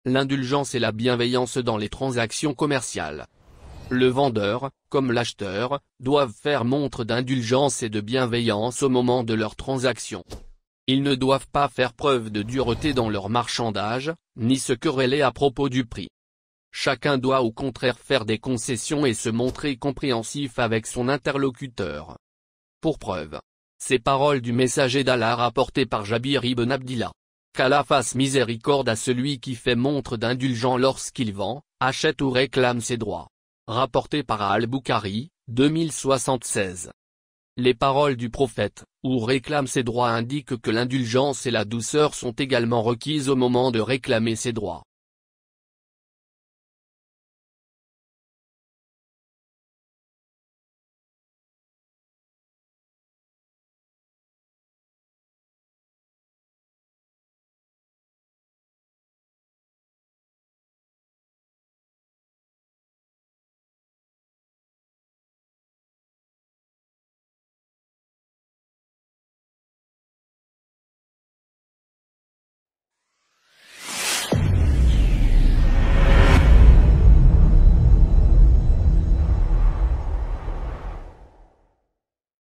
l'indulgence et la bienveillance dans les transactions commerciales. Le vendeur, comme l'acheteur, doivent faire montre d'indulgence et de bienveillance au moment de leur transaction. Ils ne doivent pas faire preuve de dureté dans leur marchandage, ni se quereller à propos du prix. Chacun doit au contraire faire des concessions et se montrer compréhensif avec son interlocuteur. Pour preuve, ces paroles du messager d'Allah rapportées par Jabir ibn Abdillah. Qu'Allah fasse miséricorde à celui qui fait montre d'indulgence lorsqu'il vend, achète ou réclame ses droits. Rapporté par Al-Bukhari, 2076. Les paroles du prophète, ou réclame ses droits indiquent que l'indulgence et la douceur sont également requises au moment de réclamer ses droits.